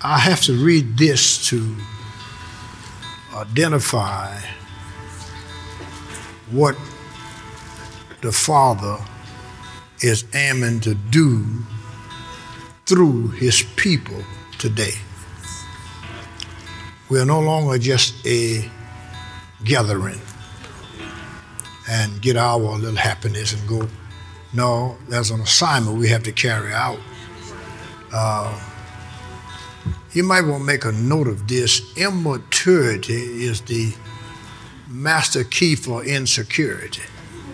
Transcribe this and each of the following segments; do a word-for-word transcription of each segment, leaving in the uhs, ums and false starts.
I have to read this to identify what the Father is aiming to do through his people today. We are no longer just a gathering and get our little happiness and go. No, there's an assignment we have to carry out. Uh, you might want to make a note of this. Immaturity is the master key for insecurity.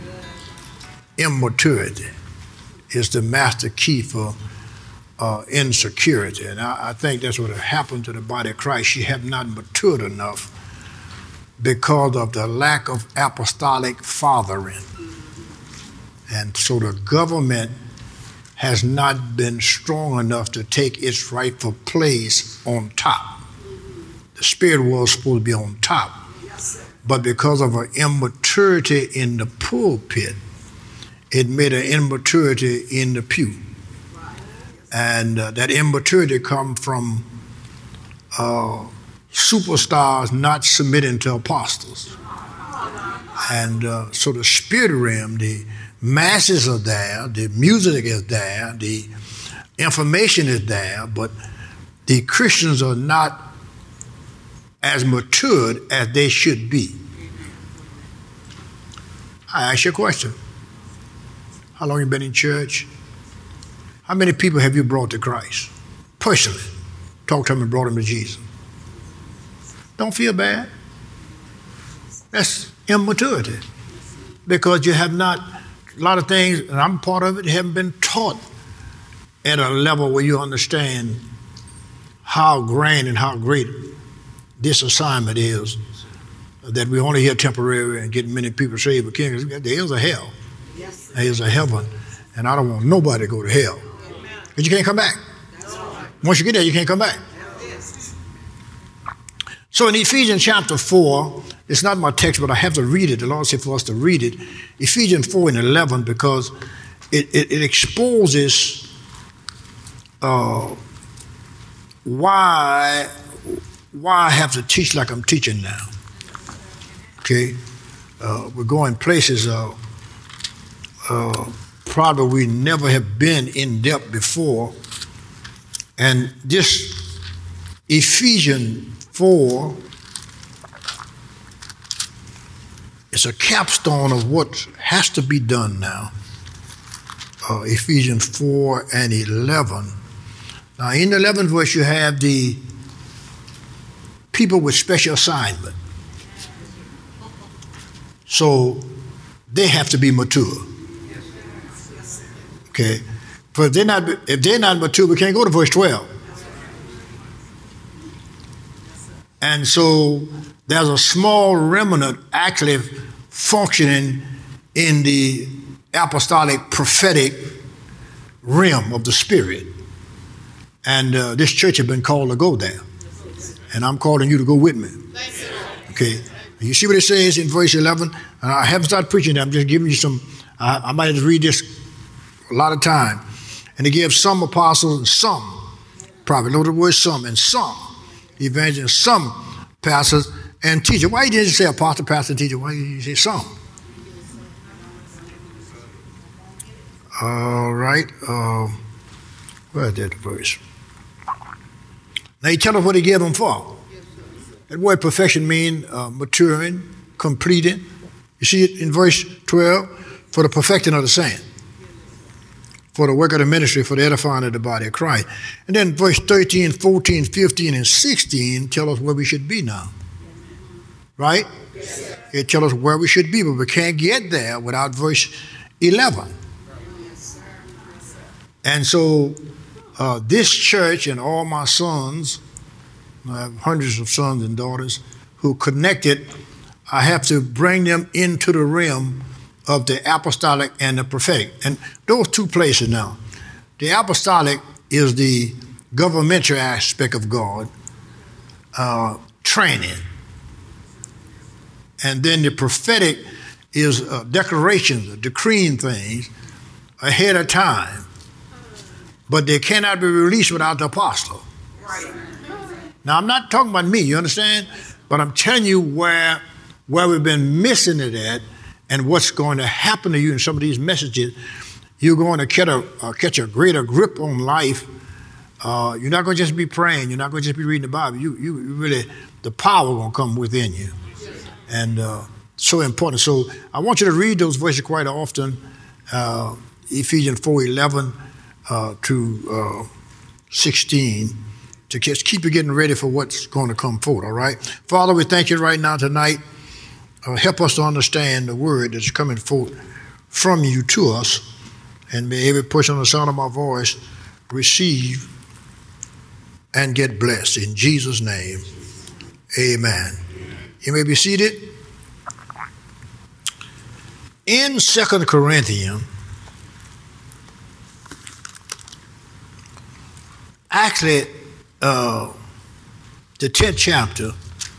Immaturity is the master key for uh, insecurity. And I, I think that's what happened to the body of Christ. She had not matured enough because of the lack of apostolic fathering. And so the government has not been strong enough to take its rightful place on top. The spirit was supposed to be on top. But because of an immaturity in the pulpit, it made an immaturity in the pew. And uh, that immaturity comes from uh, superstars not submitting to apostles. And uh, so the spirit realm, the masses are there, the music is there, the information is there, but the Christians are not as matured as they should be. I ask you a question. How long have you been in church? How many people have you brought to Christ? Personally. Talk to them and brought them to Jesus. Don't feel bad. That's immaturity. Because you have not, a lot of things, and I'm part of it, haven't been taught at a level where you understand how grand and how great this assignment is, that we only here temporary and get many people saved, but there is a hell. Yes. There is a heaven, and I don't want nobody to go to hell. Because you can't come back. Once you get there, you can't come back. So in Ephesians chapter four, it's not my text, but I have to read it. The Lord said for us to read it. Ephesians four and eleven, because it, it, it exposes uh, why, why I have to teach like I'm teaching now. Okay? Uh, we're going places uh, uh, probably we never have been in depth before. And this Ephesians four is a capstone of what has to be done now. Uh, Ephesians four and eleven. Now in the eleventh verse you have the people with special assignment. So they have to be mature. Okay? For if they're not, if they're not mature, we can't go to verse twelve. And so there's a small remnant actually functioning in the apostolic prophetic realm of the spirit. And uh, this church has been called to go there. And I'm calling you to go with me. Okay. You see what it says in verse eleven? And I haven't started preaching that. I'm just giving you some, I, I might have to read this a lot of time. And he gives some apostles and some prophets. Know the word some and some evangelists, some pastors and teachers. Why didn't you say apostle, pastor, and teacher? Why did you say some? All right. Uh, where's that verse? Now he tell us what he gave them for. That word perfection means uh, maturing, completing. You see it in verse twelve, for the perfecting of the saint, for the work of the ministry, for the edifying of the body of Christ. And then verse thirteen, fourteen, fifteen, and sixteen tell us where we should be now. Right? Yes. It tells us where we should be, but we can't get there without verse eleven. And so uh, this church and all my sons, I have hundreds of sons and daughters who connected, I have to bring them into the realm of the apostolic and the prophetic. And those two places now. The apostolic is the governmental aspect of God, uh, training. And then the prophetic is uh, declarations, decreeing things ahead of time. But they cannot be released without the apostle. Now, I'm not talking about me, you understand? But I'm telling you where, where we've been missing it at and what's going to happen to you in some of these messages. You're going to catch a, uh, catch a greater grip on life. Uh, you're not going to just be praying. You're not going to just be reading the Bible. You, you, you really, the power going to come within you. And uh, so important. So I want you to read those verses quite often. Uh, Ephesians four eleven uh, to uh, sixteen. To keep you getting ready for what's going to come forward, all right? Father, we thank you right now tonight. Uh, help us to understand the word that's coming forth from you to us. And may every person on the sound of my voice receive and get blessed. In Jesus' name, amen. You may be seated. In Second Corinthians, actually, Uh, the tenth chapter.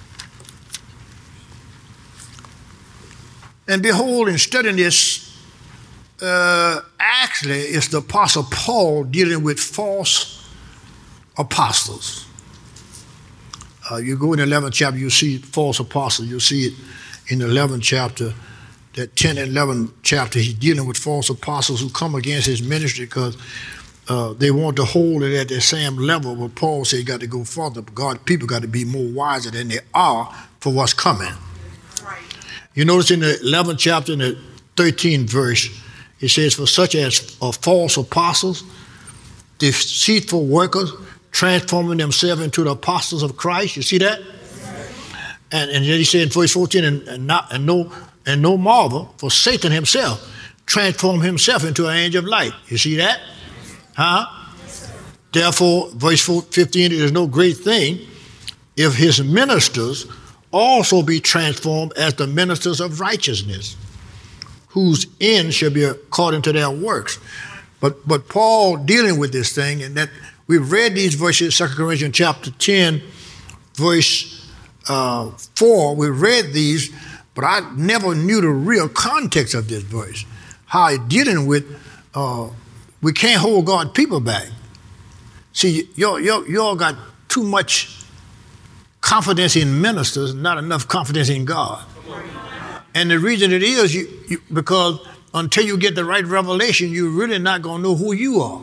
And behold, in studying this, uh, actually, it's the Apostle Paul dealing with false apostles. Uh, you go in the eleventh chapter, you see false apostles. You'll see it in the eleventh chapter. That tenth and eleventh chapter, he's dealing with false apostles who come against his ministry because Uh, they want to hold it at the same level, but Paul said you got to go further. God, people got to be more wiser than they are for what's coming. Right. You notice in the eleventh chapter, in the thirteenth verse, it says, for such as are false apostles, deceitful workers, transforming themselves into the apostles of Christ. You see that? Right. And, and then he said in verse fourteen, and, and, not, and, no, and no marvel, for Satan himself transformed himself into an angel of light. You see that? Huh? Therefore, verse fifteen, it is no great thing if his ministers also be transformed as the ministers of righteousness, whose end shall be according to their works. But but Paul dealing with this thing, and that we've read these verses, Second Corinthians chapter ten, verse uh, four, we read these, but I never knew the real context of this verse, how he's dealing with uh, we can't hold God's people back. See, y'all, y'all, y'all got too much confidence in ministers, not enough confidence in God. And the reason it is you, you, because until you get the right revelation, you're really not going to know who you are.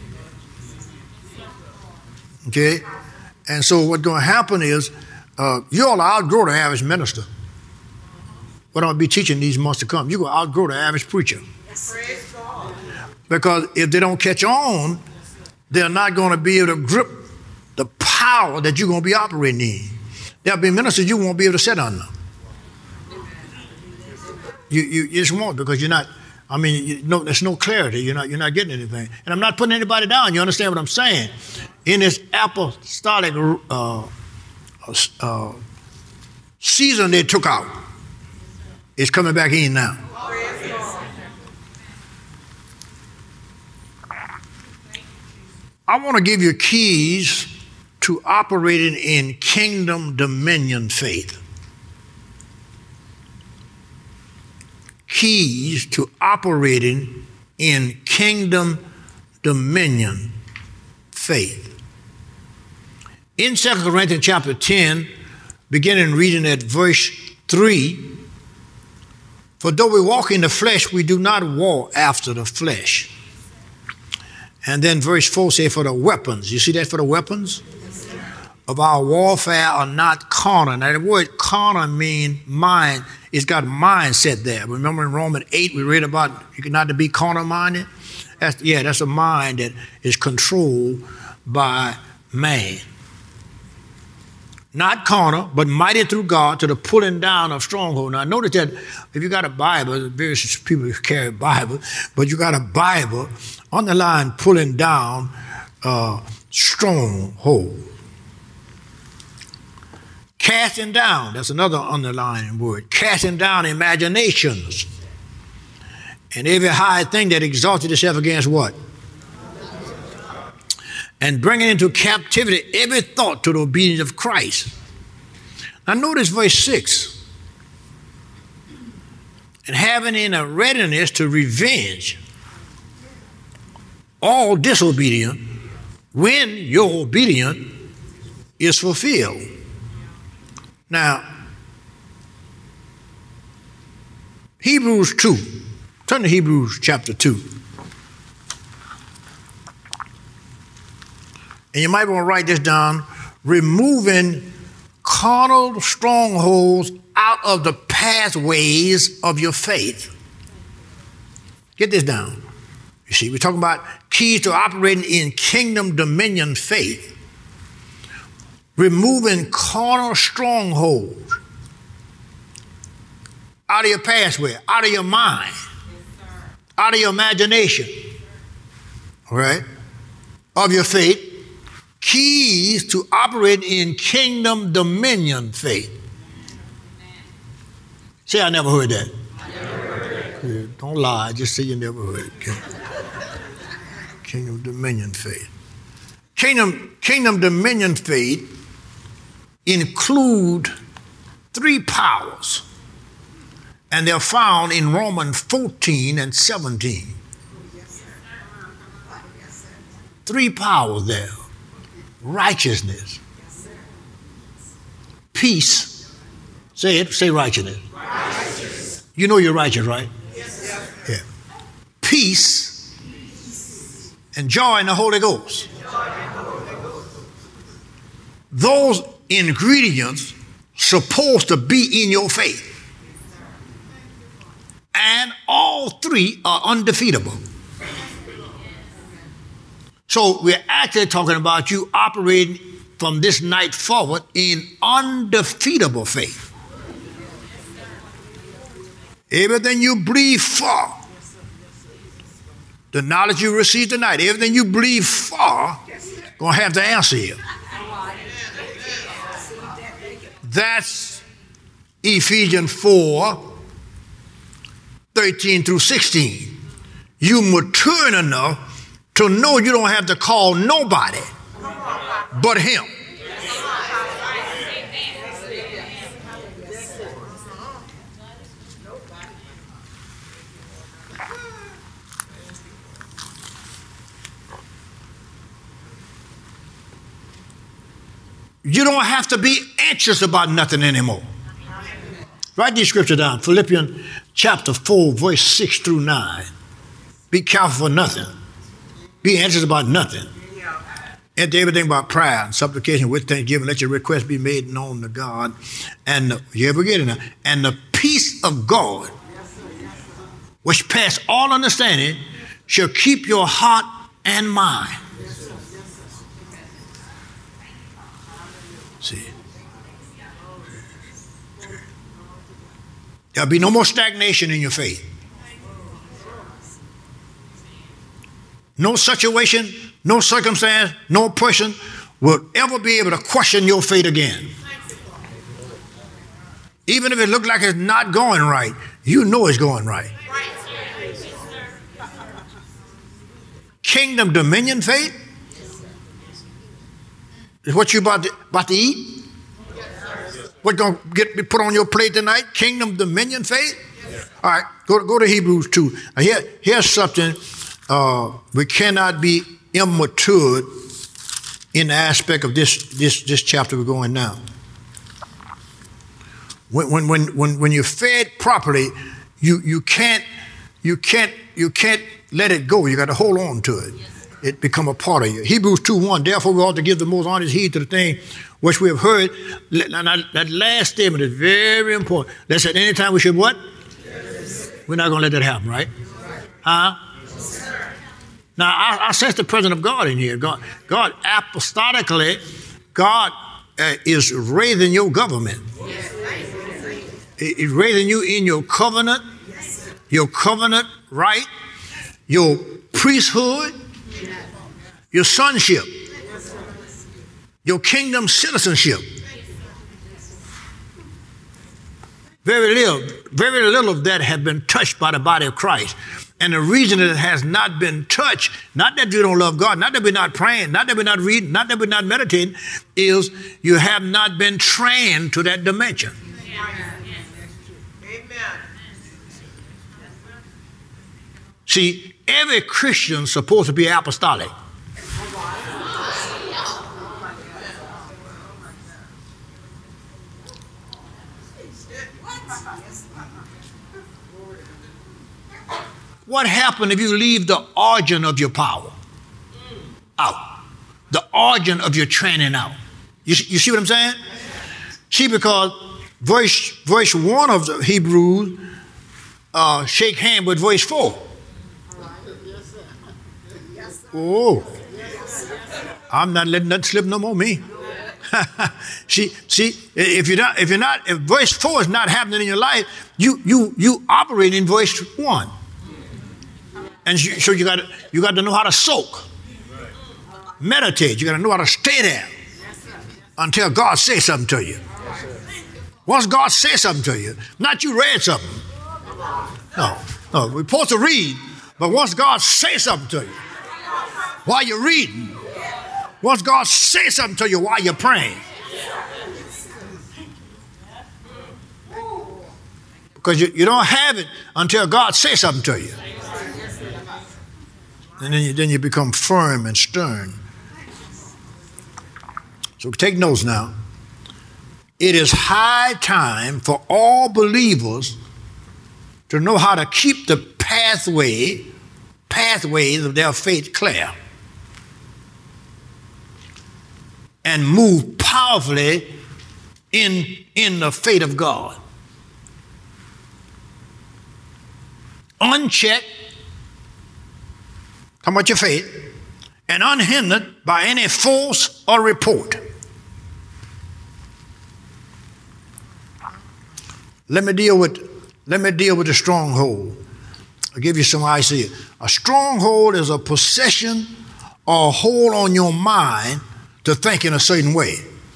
Okay? And so what's going to happen is uh, you'll outgrow the average minister. What I'm going to be teaching these months to come, you're going to outgrow the average preacher. Because if they don't catch on, they're not going to be able to grip the power that you're going to be operating in. There'll be ministers you won't be able to sit under. You, you, you just won't, because you're not, I mean, you, no, there's no clarity. You're not, you're not getting anything. And I'm not putting anybody down. You understand what I'm saying? In this apostolic uh, uh, season they took out, it's coming back in now. I want to give you keys to operating in kingdom dominion faith. Keys to operating in kingdom dominion faith. In Second Corinthians chapter ten, beginning reading at verse three, for though we walk in the flesh, we do not war after the flesh. And then verse four says, for the weapons, you see that, for the weapons of our warfare are not carnal. Now the word carnal means mind. It's got mindset there. Remember in Romans eight, we read about you not to be carnal minded? That's, yeah, that's a mind that is controlled by man. Not carnal, but mighty through God to the pulling down of stronghold. Now notice that if you got a Bible, various people carry a Bible, but you got a Bible, underline pulling down uh, stronghold. Casting down, that's another underlying word. Casting down imaginations. And every high thing that exalted itself against what? And bringing into captivity every thought to the obedience of Christ. Now notice verse six. And having in a readiness to revenge all disobedient, when you're obedient, is fulfilled. Now, Hebrews two. Turn to Hebrews chapter two. And you might want to write this down. Removing carnal strongholds out of the pathways of your faith. Get this down. You see, we're talking about keys to operating in kingdom dominion faith. Removing carnal strongholds out of your pathway, out of your mind, out of your imagination, all right, of your faith. Keys to operate in kingdom dominion faith. Say, I never heard that. I never heard that. Yeah, don't lie, just say you never heard it. Okay? Kingdom dominion faith. Kingdom, kingdom dominion faith include three powers, and they're found in Romans fourteen and seventeen. Three powers there. Righteousness, peace. Say it, say righteousness. Righteous. You know you're righteous, right? Yes. Yeah. Peace, peace and joy in the Holy Ghost. Joy in the Holy Ghost. Those ingredients supposed to be in your faith. And all three are undefeatable. So we're actually talking about you operating from this night forward in undefeatable faith. Everything you believe for, the knowledge you receive tonight, everything you believe for, gonna have the answer here. That's Ephesians four, thirteen through sixteen. You mature enough to know you don't have to call nobody but him. You don't have to be anxious about nothing anymore. Write these scriptures down. Philippians chapter four, verse six through nine. Be careful for nothing. Be anxious about nothing. And everything about prayer and supplication with thanksgiving. Let your requests be made known to God. And the, you ever get it now? And the peace of God, which pass all understanding, shall keep your heart and mind. See. There'll be no more stagnation in your faith. No situation, no circumstance, no person will ever be able to question your faith again. Even if it looks like it's not going right, you know it's going right. Kingdom dominion faith is what you about to, about to eat? What's going to get be put on your plate tonight? Kingdom dominion faith? All right, go, go to Hebrews two. Now here, here's something. Uh, we cannot be immatured in the aspect of this, this, this chapter we're going now. When, when, when, when, when you're fed properly, you, you can't, you can't, you can't let it go. You got to hold on to it. It become a part of you. Hebrews two one, therefore we ought to give the most honest heed to the thing which we have heard. That last statement is very important. Let's say anytime we should what? We're not going to let that happen, right? Huh? Now, I, I sense the presence of God in here. God, God apostolically, God uh, is raising your government. He's raising you in your covenant, your covenant right, your priesthood, your sonship, your kingdom citizenship. Very little, very little of that has been touched by the body of Christ. And the reason that it has not been touched, not that you don't love God, not that we're not praying, not that we're not reading, not that we're not meditating, is you have not been trained to that dimension. Amen. See, every Christian's supposed to be apostolic. What happens if you leave the origin of your power out? The origin of your training out. You, you see what I'm saying? See, because verse, verse one of the Hebrews uh, shake hand with verse four. Oh, I'm not letting that slip no more me. see, see, if you're not, if you're not, if verse four is not happening in your life, you you you operate in verse one, and you, so you got you got to know how to soak, meditate. You got to know how to stay there until God says something to you. Once God says something to you, not you read something. No, no, we're supposed to read, but once God says something to you while you're reading, once God says something to you while you're praying, because you, you don't have it until God says something to you. And then you, then you become firm and stern. So take notes now. It is high time for all believers to know how to keep the pathway, pathways of their faith clear and move powerfully in, in the faith of God. Unchecked, talking about your faith, and unhindered by any force or report. Let me deal with let me deal with the stronghold. I'll give you some idea. A stronghold is a possession or a hold on your mind to think in a certain way.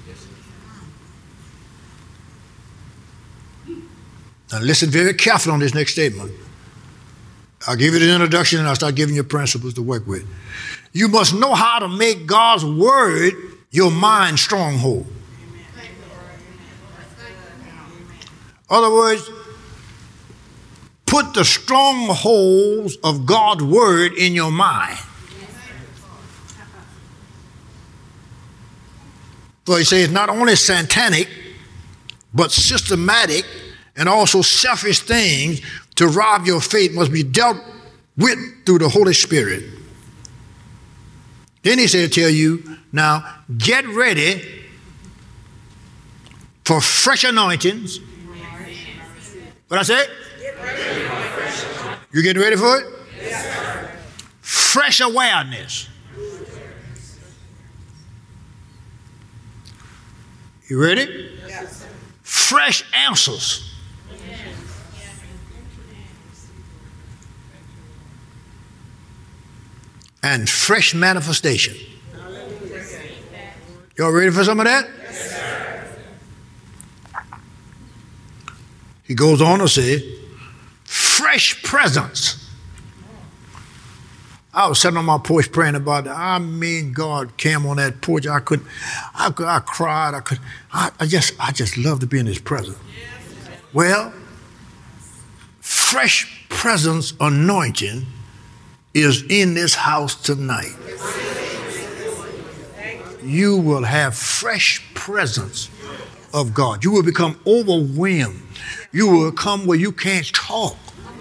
Now listen very carefully on this next statement. I'll give you the introduction and I'll start giving you principles to work with. You must know how to make God's word your mind stronghold. In other words, put the strongholds of God's word in your mind. So he says not only satanic, but systematic and also selfish things to rob your faith must be dealt with through the Holy Spirit. Then he said, tell you, now get ready for fresh anointings. What I say? You getting ready for it? Yes, fresh awareness. You ready? Yes. Fresh answers. And fresh manifestation. Y'all ready for some of that? Yes, sir. He goes on to say, fresh presence. I was sitting on my porch praying about that. I mean, God came on that porch. I could, I could, I cried. I could, I, I just, I just love to be in His presence. Well, fresh presence anointing is in this house tonight. You will have fresh presence of God. You will become overwhelmed. You will come where you can't talk.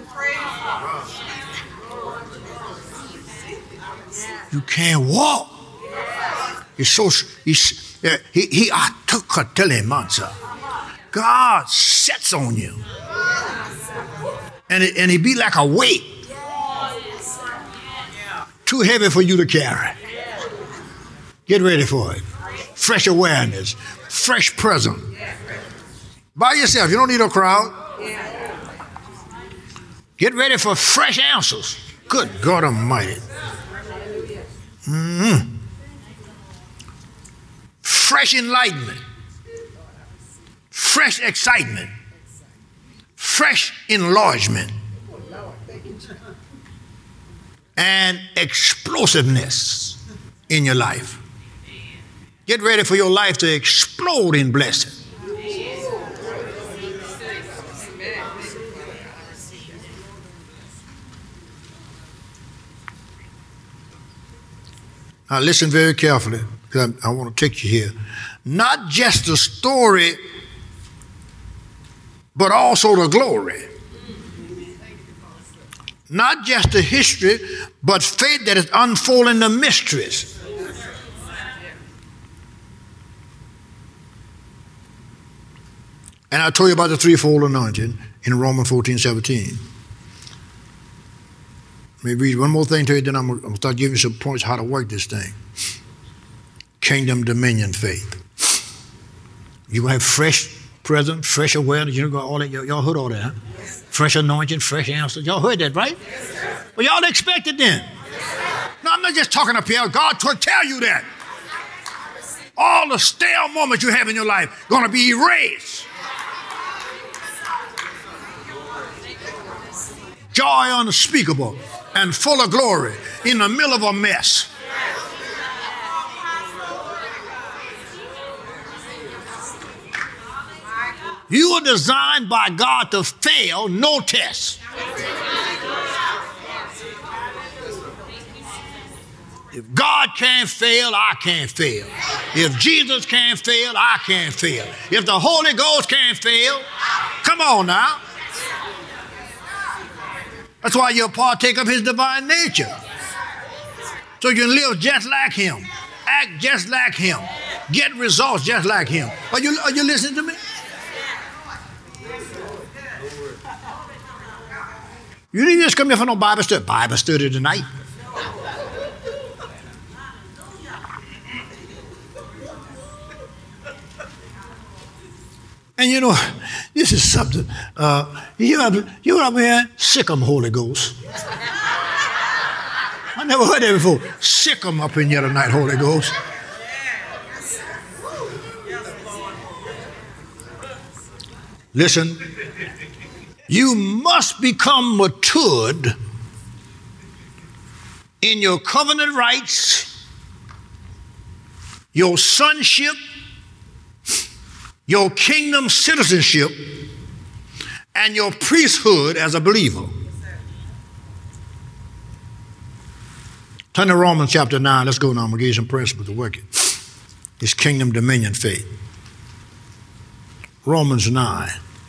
You can't walk. It's so he's, he he I took a telemansa. God sets on you, and it, and it be like a weight, too heavy for you to carry. Get ready for it. Fresh awareness, fresh presence. By yourself. You don't need a crowd. Get ready for fresh answers. Good God Almighty. Mm-hmm. Fresh enlightenment, fresh excitement, fresh enlargement, and explosiveness in your life. Get ready for your life to explode in blessing. Now listen very carefully, because I, I want to take you here. Not just the story but also the glory. Not just the history, but faith that is unfolding the mysteries. And I told you about the threefold anointing in Romans fourteen, seventeen. Let me read one more thing to you, then I'm going to start giving you some points how to work this thing. Kingdom dominion faith. You're going to have fresh presence, fresh awareness. You know, all that. Y'all heard all that, huh? Fresh anointing, fresh answers. Y'all heard that, right? Yes, well, y'all expect it then. Yes, no, I'm not just talking up here. God will tell you that. All the stale moments you have in your life going to be erased. Joy unspeakable and full of glory in the middle of a mess. You were designed by God to fail no test. If God can't fail, I can't fail. If Jesus can't fail, I can't fail. If the Holy Ghost can't fail, come on now. That's why you're a partaker of his divine nature. So you can live just like him, act just like him, get results just like him. Are you, are you listening to me? You didn't just come here for no Bible study. Bible study tonight. And you know, this is something. Uh, you up, you up here, sick 'em Holy Ghost. I never heard that before. Sick 'em up in here tonight, Holy Ghost. Listen. You must become matured in your covenant rights, your sonship, your kingdom citizenship, and your priesthood as a believer. Turn to Romans chapter nine. Let's go now. I'm going to give you some principles to work it. It's kingdom dominion faith. Romans nine.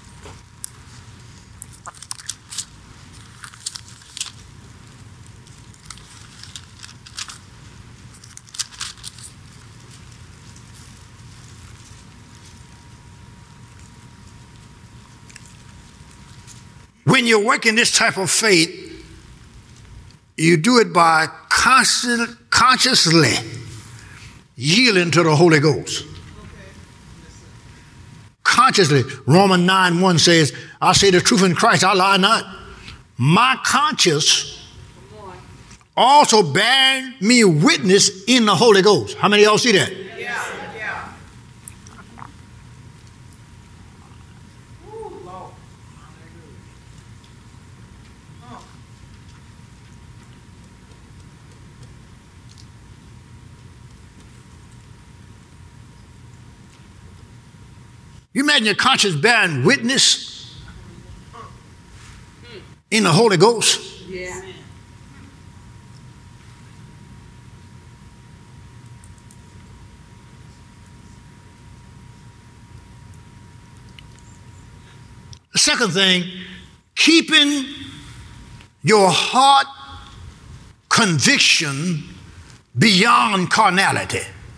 When you're working this type of faith, you do it by constant, consciously yielding to the Holy Ghost. Consciously. Romans nine one says, I say the truth in Christ, I lie not. My conscience also bear me witness in the Holy Ghost. How many of y'all see that? Yeah. You imagine your conscience bearing witness in the Holy Ghost? Yeah. The second thing, keeping your heart conviction beyond carnality.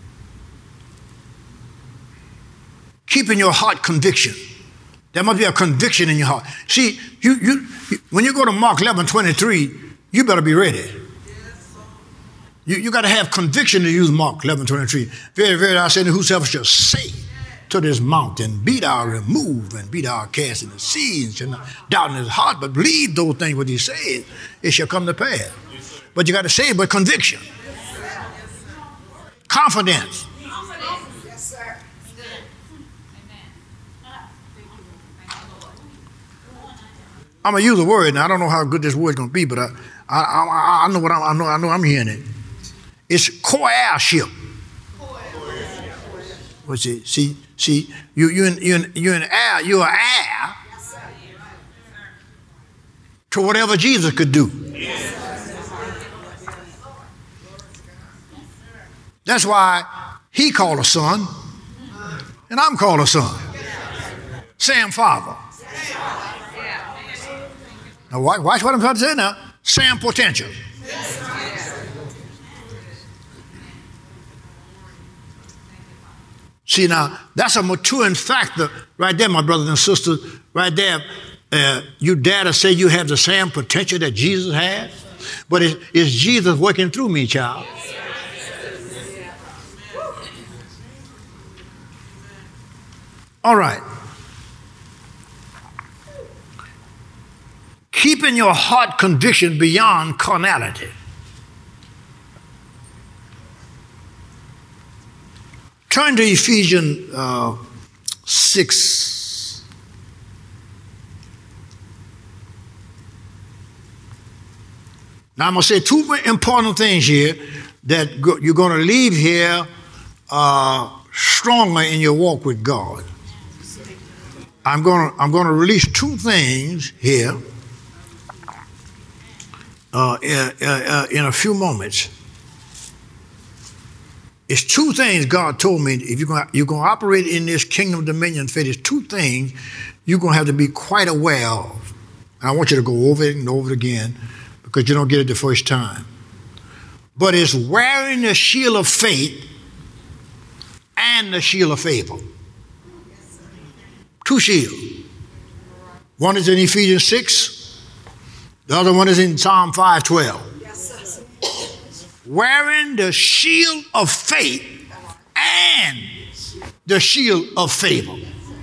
Keeping your heart conviction. There must be a conviction in your heart. See, you, you, you when you go to Mark eleven twenty-three, you better be ready. You, you got to have conviction to use Mark eleven twenty-three. Very, very, I say, whosoever shall say to this mountain, be thou removed and be thou cast in the sea, and shall not doubt in his heart, but believe those things what he said, it shall come to pass. But you got to say it with conviction. Confidence. I'm gonna use a word, and I don't know how good this word's gonna be, but I, I, I, I know what I'm, I know. I know I'm hearing it. It's co-heirship. What's it? See, see, you, you, you, you're an heir. You're an heir to whatever Jesus could do. That's why he called a son, and I'm called a son. Sam, Father. Now watch, watch what I'm trying to say now. Same potential. See now, that's a maturing factor right there, my brothers and sisters. Right there, uh, you dare to say you have the same potential that Jesus has? But is, is Jesus working through me, child? All right. Keeping your heart conviction beyond carnality. Turn to Ephesians uh, six. Now I'm going to say two important things here that go, you're going to leave here uh, stronger in your walk with God. I'm going to I'm going to release two things here uh, in, uh, in a few moments. It's two things God told me. If you're going you're going to operate in this kingdom dominion faith, it's two things you're going to have to be quite aware of. And I want you to go over it and over it again because you don't get it the first time. But it's wearing the shield of faith and the shield of favor. Two shields. One is in Ephesians six. The other one is in Psalm five twelve. Wearing the shield of faith and the shield of favor.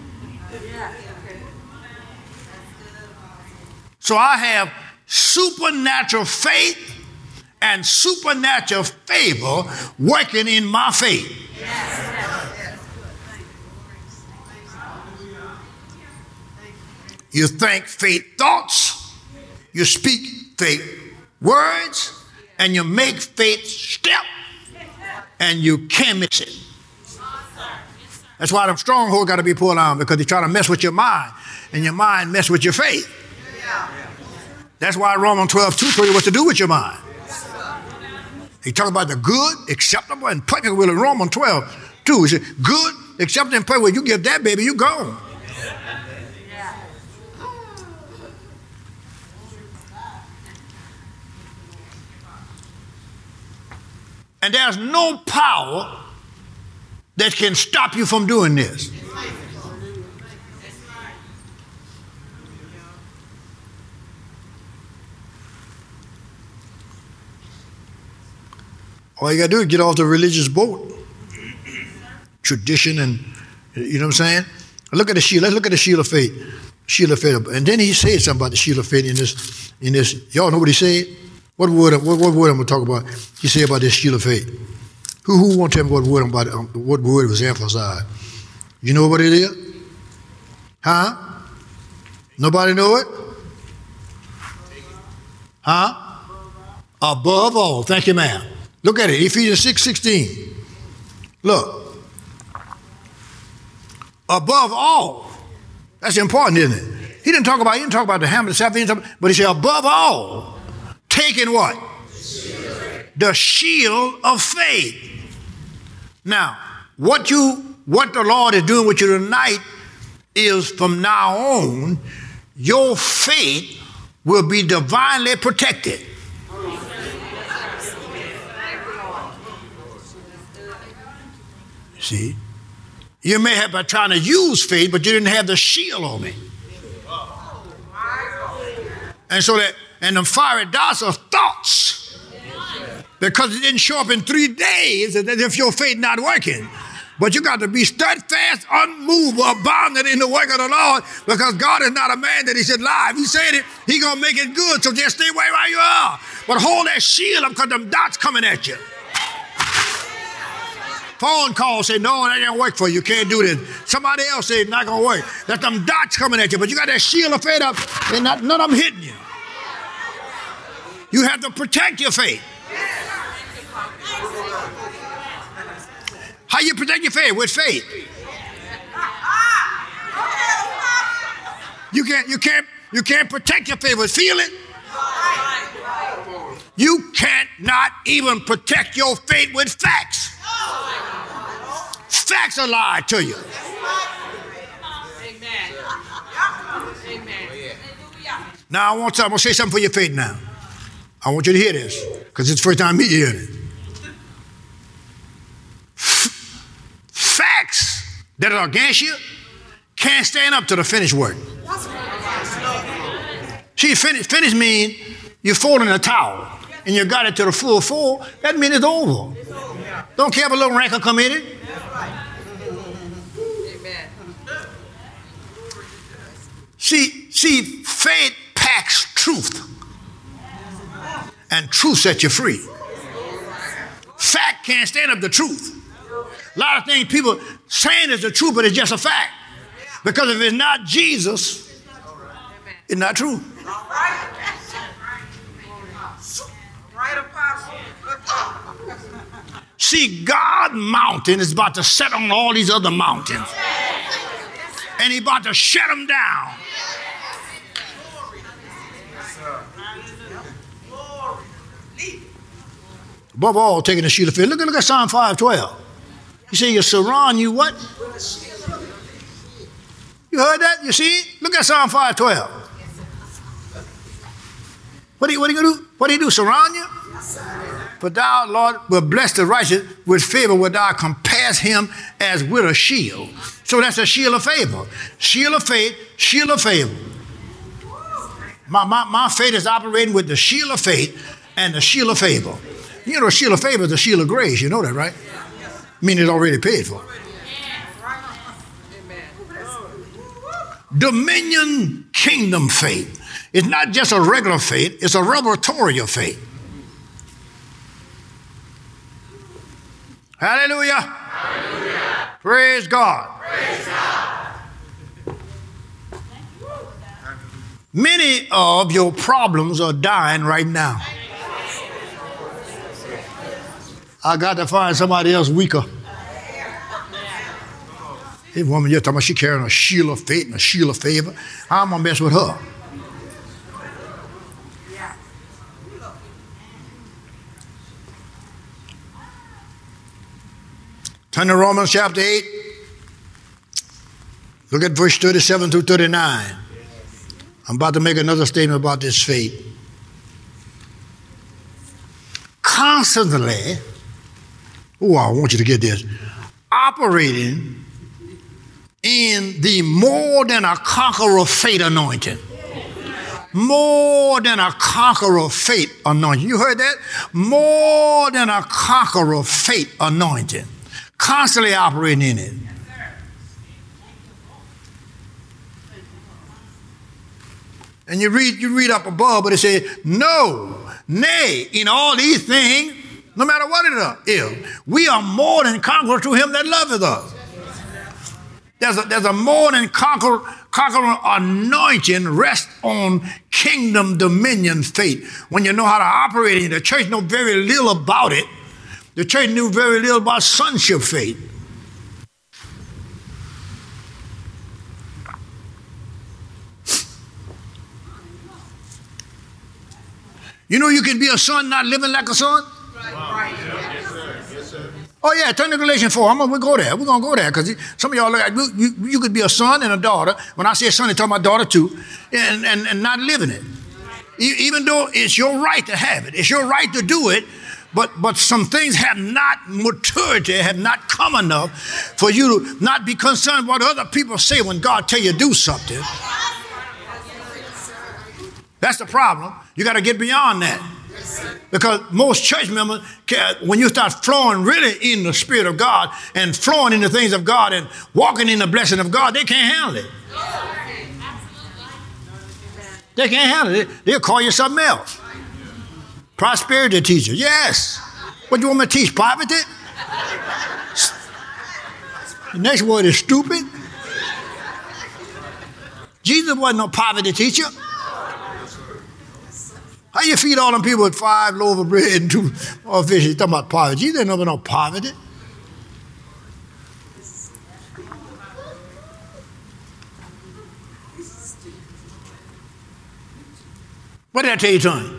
So I have supernatural faith and supernatural favor working in my faith. You think faith thoughts, you speak faith words, and you make faith step, and you can't mix it. That's why them strongholds got to be pulled on, because they try to mess with your mind, and your mind mess with your faith. That's why Romans twelve two told you what to do with your mind. He talks about the good, acceptable, and perfect will in Romans twelve two. He said, good, acceptable, and perfect will. You give that, baby, you gone. And there's no power that can stop you from doing this. All you got to do is get off the religious boat. Tradition and, you know what I'm saying? Look at the shield. Let's look at the shield of faith. Shield of faith. And then he said something about the shield of faith in this. In this. Y'all know what he said? What word, what, what word I'm going to talk about? He said about this shield of faith. Who who want to tell me what word, about, um, what word was emphasized? You know what it is? Huh? Nobody know it? Huh? Above all. Thank you, ma'am. Look at it. Ephesians six sixteen. Look. Above all. That's important, isn't it? He didn't talk about, he didn't talk about the hammer, the staff, but he said above all. Taking what? The shield of faith. Now, what you, what the Lord is doing with you tonight is from now on, your faith will be divinely protected. See? You may have been trying to use faith, but you didn't have the shield on it. And so that, and the fiery darts are thoughts. Because it didn't show up in three days as if your faith not working. But you got to be steadfast, unmovable, abounding in the work of the Lord, because God is not a man that he should lie. If he said it, he going to make it good. So just stay right where you are. But hold that shield up, because them dots coming at you. Phone call say, no, that ain't work for you. You can't do this. Somebody else say it's not going to work. That's them dots coming at you. But you got that shield of faith up, and not, none of them hitting you. You have to protect your faith. How you protect your faith? With faith. You can't, you can't, you can't protect your faith with feeling. You can't not even protect your faith with facts. Facts are lied to you. Now, I want to, I'm going to say something for your faith now. I want you to hear this, because it's the first time me hearing it. F- facts that are against you can't stand up to the finished work. See, finish, finish means you're folding a towel, and you got it to the full fold. That means it's over. Don't care if a little wrinkle come in it. See, see, faith packs truth, and truth sets you free. Fact can't stand up to truth. A lot of things people saying is the truth, but it's just a fact. Because if it's not Jesus, it's not true. See, God's mountain is about to set on all these other mountains, and He's about to shut them down. Above all, taking a sheet of faith. Look at look at Psalm five twelve. He said, "You surround you what? You heard that? You see it? Look at Psalm five twelve. What do you what do you do? What do you do? Surround you? But thou, Lord, will bless the righteous with favor, where thou compares him as with a shield." So that's a shield of favor. Shield of faith, shield of favor. My, my, my faith is operating with the shield of faith and the shield of favor. You know, the shield of favor is the shield of grace. You know that, right? Meaning it's already paid for. Dominion kingdom faith. It's not just a regular faith, it's a revelatory faith. Hallelujah. Hallelujah. Praise God. Praise God. Many of your problems are dying right now. I got to find somebody else weaker. This woman just talking about she carrying a shield of faith and a shield of favor. I'm going to mess with her. Turn to Romans chapter eight. Look at verse thirty-seven through thirty-nine. I'm about to make another statement about this faith. Constantly, oh, I want you to get this, operating in the more than a conqueror faith anointing. More than a conqueror faith anointing. You heard that? More than a conqueror faith anointing. Constantly operating in it. And you read, you read up above, but it says, no, nay, in all these things, no matter what it is, we are more than conquerors through him that loveth us. There's a, there's a more than conqueror, conqueror anointing rest on kingdom dominion faith. When you know how to operate in it, the church knows very little about it. The church knew very little about sonship faith. You know you can be a son not living like a son? Right. Yes, sir. Yes, sir. Oh, yeah, turn to Galatians four. I'm gonna, we'll go there. We're going to go there because some of y'all look at you, you, you could be a son and a daughter. When I say son, I'm talking about daughter too, and, and, and not living it. Even though it's your right to have it. It's your right to do it. But but some things have not maturity, have not come enough for you to not be concerned what other people say when God tell you to do something. That's the problem. You got to get beyond that. Because most church members, when you start flowing really in the Spirit of God and flowing in the things of God and walking in the blessing of God, they can't handle it. They can't handle it. They'll call you something else. Prosperity teacher. Yes. What do you want me to teach? Poverty? The next word is stupid. Jesus wasn't no poverty teacher. How you feed all them people with five loaves of bread and two more fish? You're talking about poverty. Jesus didn't know about no poverty. What did I tell you, Tony?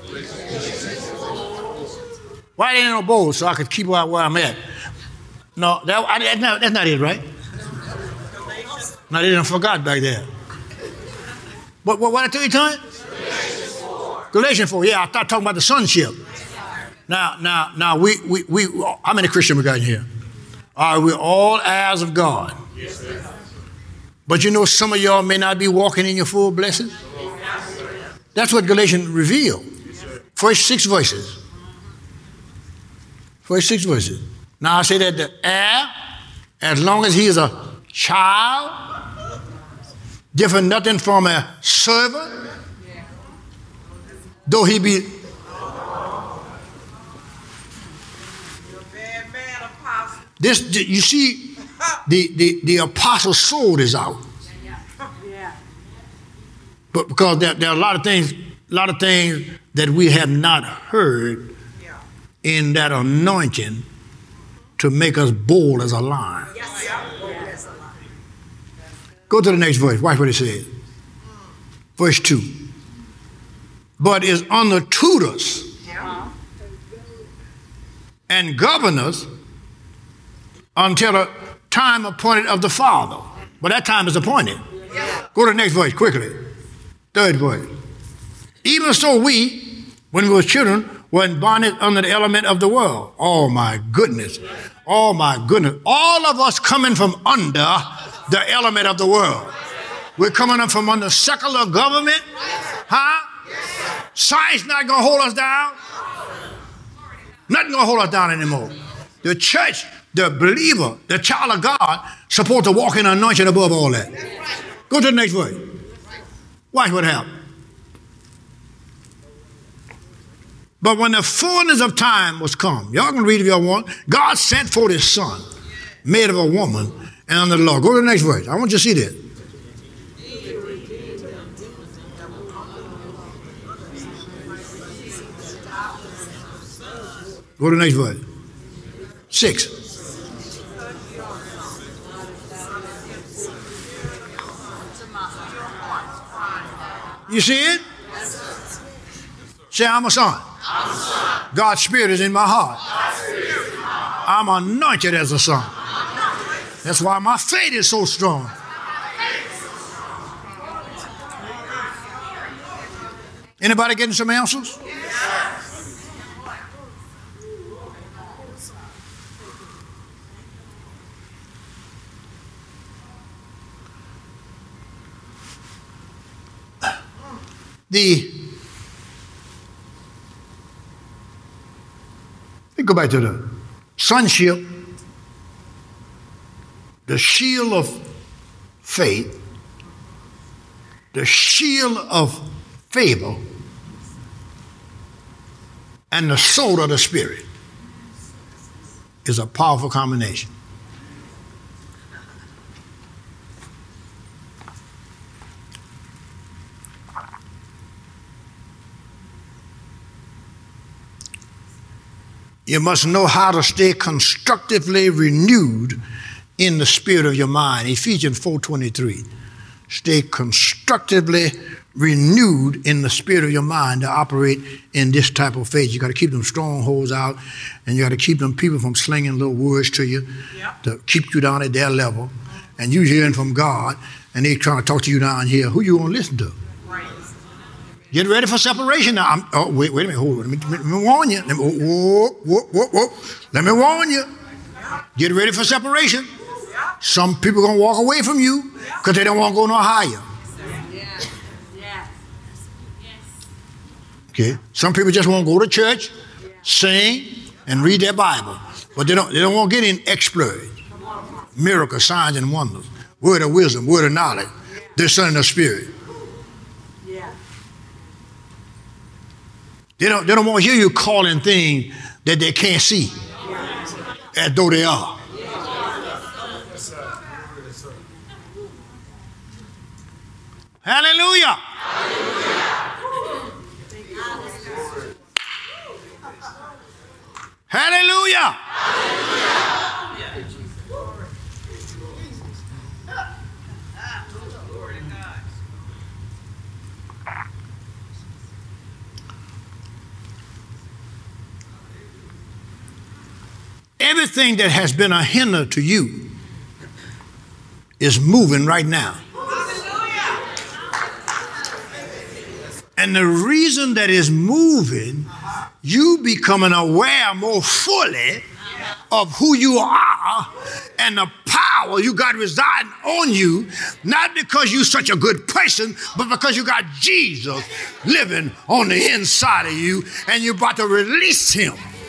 Why there ain't no bowl so I could keep out where I'm at? No, that, I, that's, not, that's not it, right? No, they didn't forgot back there. What, what, what I tell you, Tony? Galatians four, yeah, I start talking about the sonship. Now, now, now, we, we, we, how many Christians we got in here? Are we all heirs of God? Yes, sir. But you know, some of y'all may not be walking in your full blessing. That's what Galatians revealed. First six verses. First six verses. Now I say that the heir, as long as he is a child, different nothing from a servant, though he be this, you see, the, the, the apostle's sword is out. But because there, there are a lot of things, a lot of things that we have not heard in that anointing to make us bold as a lion. Go to the next verse. Watch what it says. Verse two. But is under tutors and governors until the time appointed of the Father. But that time is appointed. Go to the next verse quickly. Third verse. Even so we, when we were children, were in bondage under the element of the world. Oh my goodness. Oh my goodness. All of us coming from under the element of the world. We're coming up from under secular government. Huh? Science not going to hold us down. Nothing going to hold us down anymore. The church, the believer, the child of God, supposed to walk in anointing above all that. Go to the next verse. Watch what happened. But when the fullness of time was come, y'all can read if y'all want, God sent forth his son, made of a woman, and under the law. Go to the next verse. I want you to see this. Go to the next verse. Six. You see it? Say, I'm a son. God's spirit is in my heart. I'm anointed as a son. That's why my faith is so strong. Anybody getting some answers? The Let's go back to the sonship, the shield of faith, the shield of favor, and the sword of the Spirit is a powerful combination. You must know how to stay constructively renewed in the spirit of your mind. Ephesians four twenty-three. Stay constructively renewed in the spirit of your mind to operate in this type of faith. You got to keep them strongholds out, and you got to keep them people from slinging little words to you yep. to keep you down at their level. And you hearing from God, and they trying to talk to you down here. Who you want to listen to? Get ready for separation now. I'm, oh, wait, wait a minute. Hold on. Let me, let me warn you. Let me, whoa, whoa, whoa, whoa. Let me warn you. Get ready for separation. Some people are going to walk away from you because they don't want to go no higher. Okay. Some people just want to go to church, sing, and read their Bible. But they don't, they don't want to get in exploits, miracles, signs, and wonders, word of wisdom, word of knowledge, discerning of spirit. They don't, they don't want to hear you calling things that they can't see as though they are. Hallelujah. Hallelujah. Everything that has been a hinder to you is moving right now. And the reason that is moving, you becoming aware more fully of who you are and the power you got residing on you, not because you're such a good person, but because you got Jesus living on the inside of you, and you're about to release him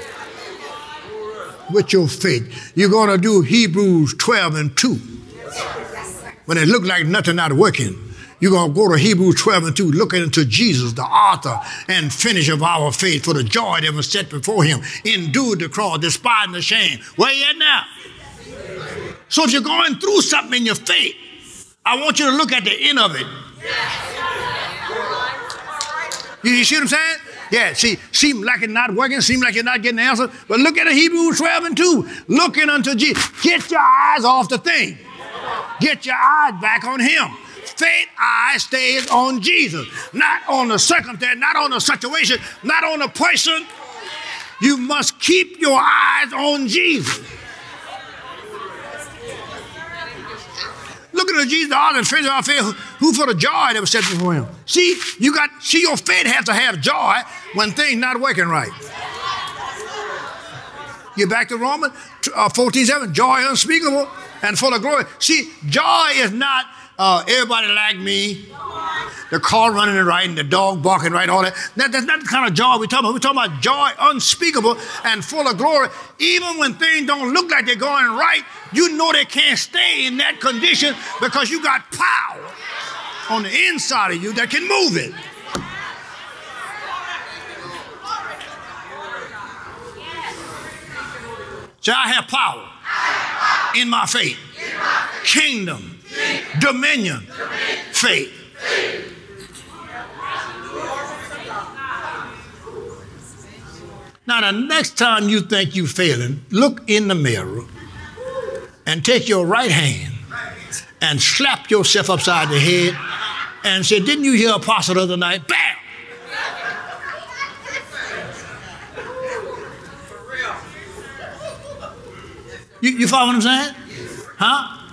with your faith. You're going to do Hebrews twelve and two. When it looked like nothing not working, you're going to go to Hebrews twelve and two, looking into Jesus, the author and finisher of our faith, for the joy that was set before him, endured the cross, despising the shame. Where you at now? So if you're going through something in your faith, I want you to look at the end of it. You, you see what I'm saying? Yeah, see, seem like it's not working, seem like you're not getting the answer, but look at the Hebrews twelve and two, looking unto Jesus. Get your eyes off the thing. Get your eyes back on him. Faith eye stays on Jesus, not on the circumstance, not on the situation, not on the person. You must keep your eyes on Jesus. Looking at Jesus, the author and finisher of our faith, who for the joy that was set before him. See, you got, see, your faith has to have joy when things not working right. You're back to Romans uh, fourteen seven, joy unspeakable and full of glory. See, joy is not uh, everybody like me, the car running right and the dog barking right, all that. that. That's not the kind of joy we're talking about. We're talking about joy unspeakable and full of glory. Even when things don't look like they're going right, you know they can't stay in that condition because you got power on the inside of you that can move it. Say, I have power in my faith. Kingdom, dominion, faith. Now, the next time you think you're failing, look in the mirror and take your right hand and slap yourself upside the head and say, didn't you hear Apostle the other night? Bam! You, you follow what I'm saying? Huh?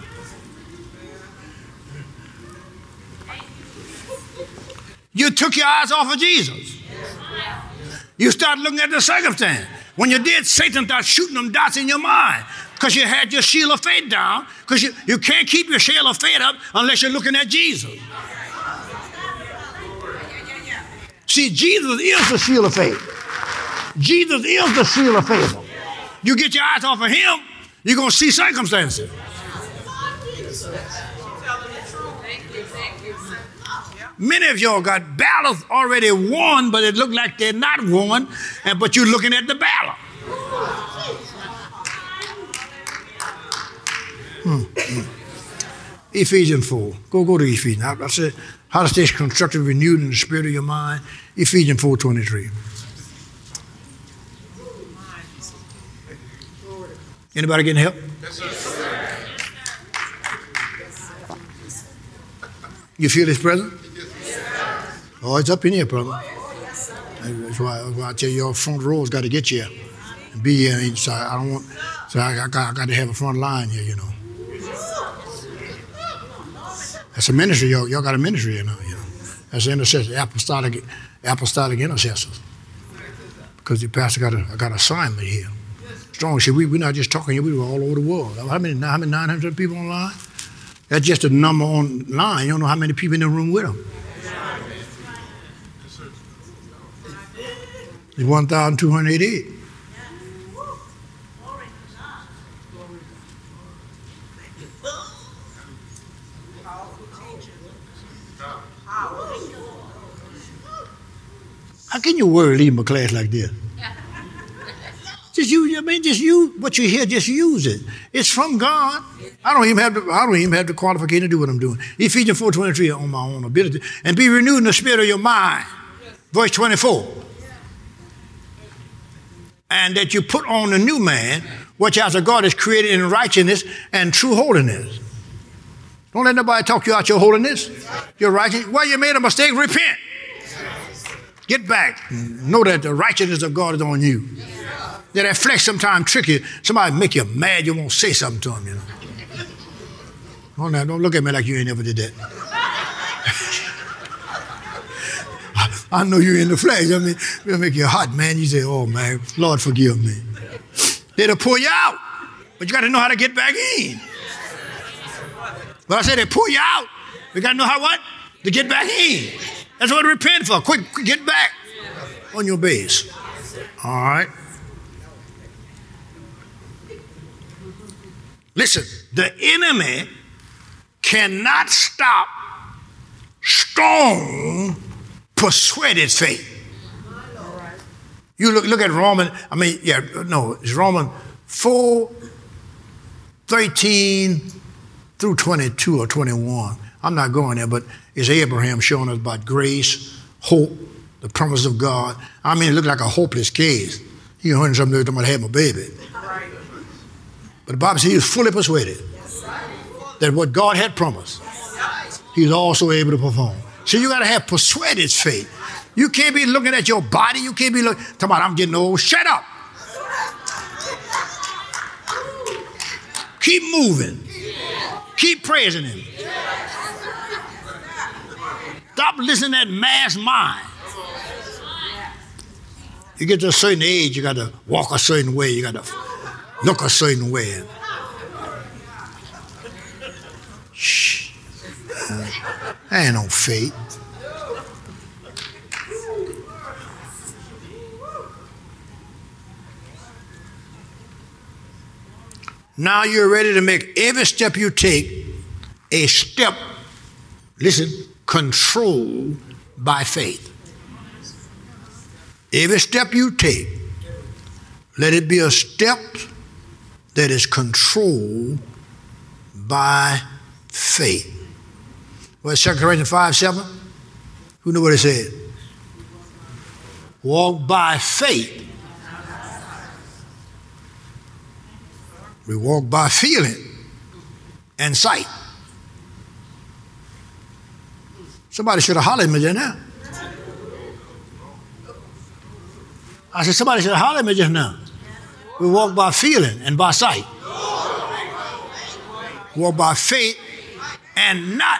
You took your eyes off of Jesus. You start looking at the circumstance. When you did, Satan started shooting them dots in your mind because you had your shield of faith down, because you, you can't keep your shield of faith up unless you're looking at Jesus. See, Jesus is the shield of faith. Jesus is the shield of faith. You get your eyes off of him, you're going to see circumstances. Many of y'all got battles already won, but it look like they're not won, and but you're looking at the battle. Hmm. Hmm. Ephesians four. Go go to Ephesians. I, I said, how to stay constructed, renewed in the spirit of your mind. Ephesians four twenty-three. Anybody getting help? Yes, sir. You feel his presence? Oh, it's up in here, brother. That's why, that's why I tell you, your front row's got to get you and be here inside. I don't want, so I, I, got, I got to have a front line here, you know. That's a ministry, y'all. Y'all got a ministry, you know. You know. That's intercessor, apostolic, apostolic intercessors. Because the pastor got a, got an assignment here. Strong. See, we, we're not just talking here, we were all over the world. How many, how many nine hundred people online? That's just a number online. You don't know how many people in the room with them. It's one thousand two hundred eighty-eight. How can you worry leading a class like this? Just use, I mean, just use what you hear, just use it. It's from God. I don't even have the, I don't even have the qualification to do what I'm doing. Ephesians four twenty-three on my own ability. And be renewed in the spirit of your mind. Verse twenty-four. And that you put on the new man, which as a God is created in righteousness and true holiness. Don't let nobody talk you out your holiness. Your righteousness. Well, you made a mistake, repent. Get back. Know that the righteousness of God is on you. Yeah, that flesh sometimes trick you. Somebody make you mad, you won't say something to them, you know. Oh, now, don't look at me like you ain't never did that. I know you're in the flesh. I mean, it'll make you hot, man. You say, oh, man, Lord, forgive me. They'll pull you out, but you got to know how to get back in. But I said they pull you out. You got to know how what? To get back in. That's what to repent for. Quick, quick, get back on your base. All right. Listen, the enemy cannot stop strong, persuaded faith. You look, look at Roman, I mean, yeah, no, it's Roman four, thirteen through twenty-two or twenty-one. I'm not going there, but it's Abraham showing us about grace, hope, the promise of God. I mean, it looked like a hopeless case. He heard something talking about having a baby. But the Bible says he was fully persuaded that what God had promised, he's also able to perform. So you got to have persuaded faith. You can't be looking at your body. You can't be looking, talking about, I'm getting old. Shut up. Keep moving. Keep praising him. Stop listening to that mass mind. You get to a certain age, you got to walk a certain way. You got to look a certain way. Shh. Uh, I ain't no faith. Now you're ready to make every step you take a step, listen, controlled by faith. Every step you take, let it be a step that is controlled by faith. Well, Second Corinthians five seven? Who knew what it said? Walk by faith. We walk by feeling and sight. Somebody should have hollered at me just now. I said, somebody should have hollered at me just now. We walk by feeling and by sight. Walk by faith and not.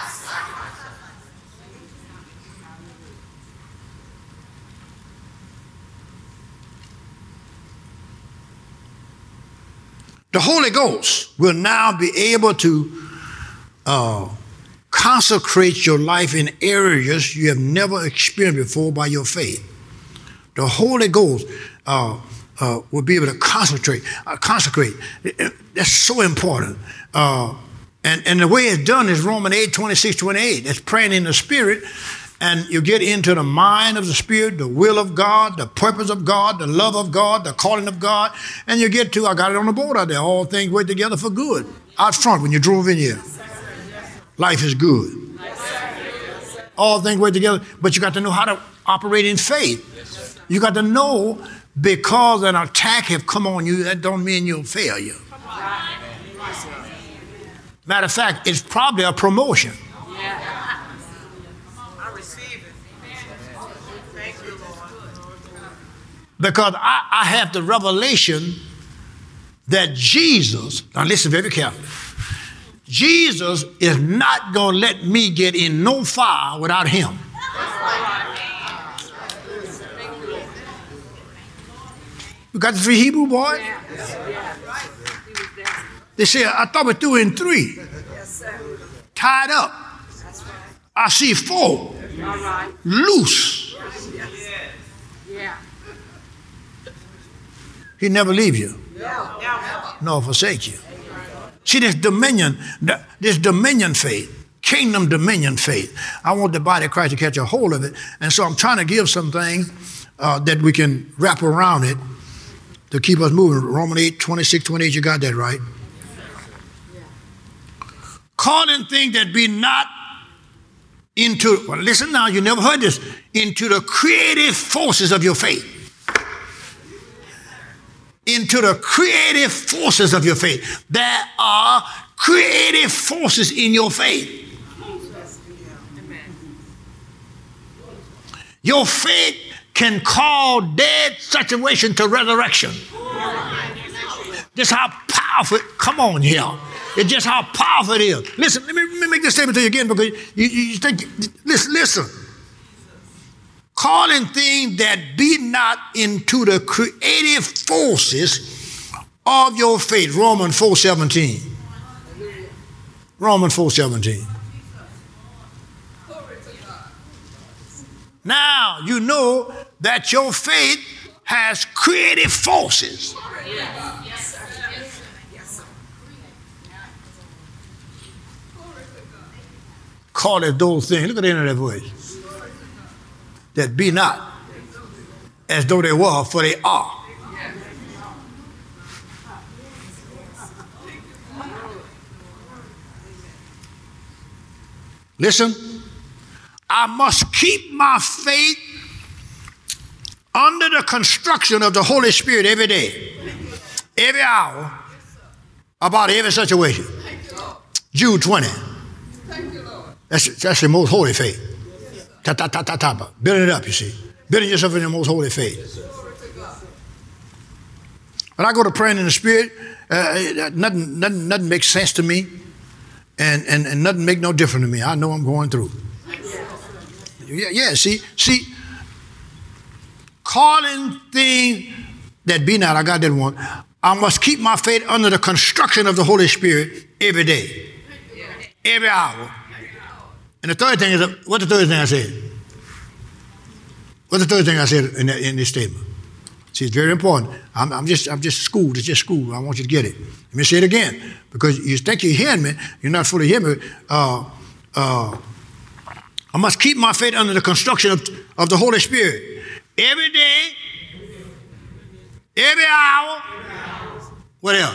The Holy Ghost will now be able to uh, consecrate your life in areas you have never experienced before by your faith. The Holy Ghost uh, uh, will be able to concentrate, uh, consecrate. That's so important. Uh, and, and the way it's done is Romans eight, twenty-six, twenty-eight. That's praying in the Spirit. And you get into the mind of the Spirit, the will of God, the purpose of God, the love of God, the calling of God. And you get to, I got it on the board out there, all things work together for good. Out front when you drove in here. Life is good. All things work together, but you got to know how to operate in faith. You got to know because an attack have come on you, that don't mean you'll fail you. Matter of fact, it's probably a promotion. Because I, I have the revelation that Jesus, now listen very carefully, Jesus is not going to let me get in no fire without him. You got the three Hebrew boys? They said, I thought we threw in three. Tied up. I see four. Loose. He never leave you, nor forsake you. See, this dominion, this dominion faith, kingdom dominion faith. I want the body of Christ to catch a hold of it. And so I'm trying to give some things uh, that we can wrap around it to keep us moving. Romans eight, twenty-six, twenty-eight, you got that right. Calling things that be not into, well, listen now, you never heard this, into the creative forces of your faith. Into the creative forces of your faith. There are creative forces in your faith. Your faith can call dead situation to resurrection. Just how powerful, come on here. It's just how powerful it is. Listen, let me, let me make this statement to you again because you, you think, listen, listen. calling things that be not into the creative forces of your faith. Romans four seventeen. Romans four seventeen. Now you know that your faith has creative forces. Yes, sir. Yes, sir. Call it those things. Look at the end of that voice. That be not as though they were, for they are. Listen, I must keep my faith under the construction of the Holy Spirit every day, every hour, about every situation. Jude twenty. That's, that's the most holy faith. Ta, ta, ta, ta, ta. Building it up, you see. Building yourself in the most holy faith. When I go to praying in the Spirit, uh, nothing, nothing, nothing makes sense to me, and, and, and nothing make no difference to me. I know I'm going through. Yeah, yeah, see, see, calling things that be not, I got that one. I must keep my faith under the construction of the Holy Spirit every day, every hour. And the third thing is, what's the third thing I said? What's the third thing I said in, that, in this statement? See, it's very important. I'm, I'm just, I'm just schooled. It's just school. I want you to get it. Let me say it again, because you think you're hearing me. You're not fully hearing me. Uh, uh, I must keep my faith under the construction of, of the Holy Spirit every day, every hour, what else?